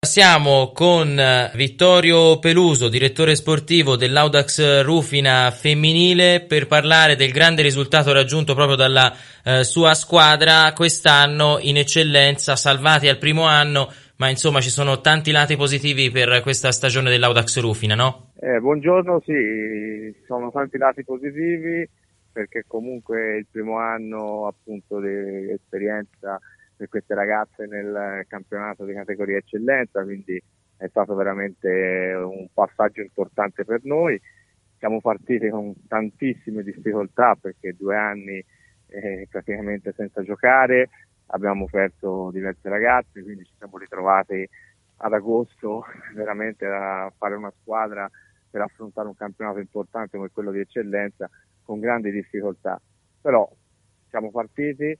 Siamo con Vittorio Peluso, direttore sportivo dell'Audax Rufina femminile, per parlare del grande risultato raggiunto proprio dalla sua squadra quest'anno in eccellenza, salvati al primo anno, ma insomma ci sono tanti lati positivi per questa stagione dell'Audax Rufina, no? Buongiorno, sì, sono tanti lati positivi perché comunque il primo anno appunto di esperienza per queste ragazze nel campionato di categoria eccellenza, quindi è stato veramente un passaggio importante per noi. Siamo partiti con tantissime difficoltà perché 2 anni praticamente senza giocare, abbiamo perso diverse ragazze, quindi ci siamo ritrovati ad agosto veramente a fare una squadra per affrontare un campionato importante come quello di eccellenza con grandi difficoltà. Però siamo partiti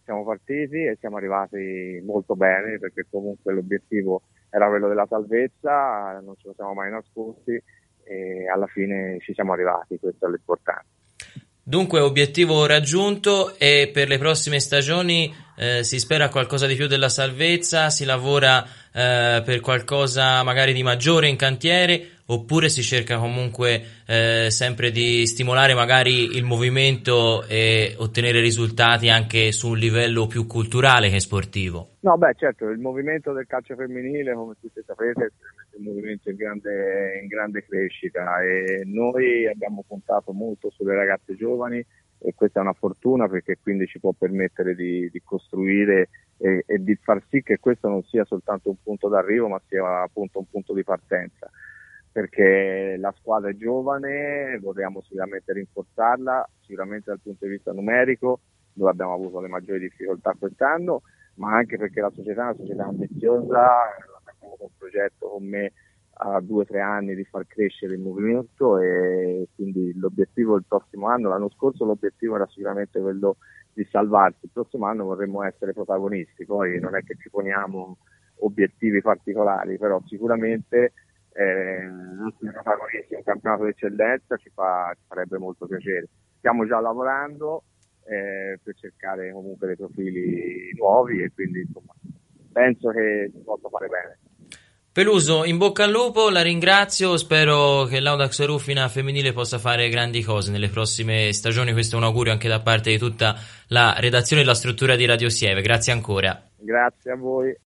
e siamo arrivati molto bene perché comunque l'obiettivo era quello della salvezza, non ce lo siamo mai nascosti e alla fine ci siamo arrivati, questo è l'importante. Dunque, obiettivo raggiunto, e per le prossime stagioni si spera qualcosa di più della salvezza, si lavora per qualcosa magari di maggiore in cantiere, oppure si cerca comunque sempre di stimolare magari il movimento e ottenere risultati anche su un livello più culturale che sportivo? No, certo, il movimento del calcio femminile, come tutti sapete, è un movimento in grande crescita e noi abbiamo puntato molto sulle ragazze giovani e questa è una fortuna perché quindi ci può permettere di costruire e di far sì che questo non sia soltanto un punto d'arrivo ma sia appunto un punto di partenza, perché la squadra è giovane, vorremmo sicuramente rinforzarla, sicuramente dal punto di vista numerico, dove abbiamo avuto le maggiori difficoltà quest'anno, ma anche perché la società è una società ambiziosa, abbiamo un progetto con me a 2 o 3 anni di far crescere il movimento e quindi l'obiettivo del prossimo anno, l'anno scorso l'obiettivo era sicuramente quello di salvarsi, il prossimo anno vorremmo essere protagonisti, poi non è che ci poniamo obiettivi particolari, però sicuramente essere protagonisti in un campionato di eccellenza ci farebbe molto piacere. Stiamo già lavorando per cercare comunque dei profili nuovi e quindi insomma penso che si possa fare bene. Peluso, in bocca al lupo, la ringrazio, spero che l'Audax Rufina femminile possa fare grandi cose nelle prossime stagioni, questo è un augurio anche da parte di tutta la redazione e la struttura di Radio Sieve, grazie ancora. Grazie a voi.